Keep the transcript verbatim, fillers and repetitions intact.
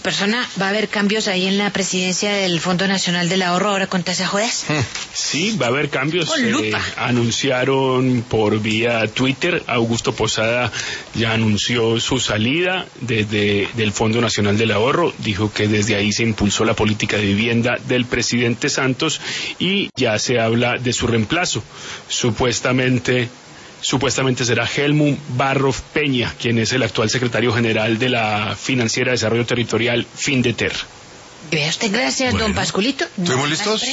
persona, va a haber cambios ahí en la presidencia del Fondo Nacional del Ahorro ahora con tasa jodas. Sí, va a haber cambios. Con lupa. Eh, anunciaron por vía Twitter, Augusto Posada ya anunció su salida desde del Fondo Nacional del Ahorro, dijo que desde ahí se impulsó la política de vivienda del presidente Santos y ya se habla de su reemplazo. Supuestamente Supuestamente será Helmut Barrow Peña, quien es el actual secretario general de la Financiera de Desarrollo Territorial, Findeter. Vea usted, gracias, Bueno. don Pasculito. ¿Estuvimos listos?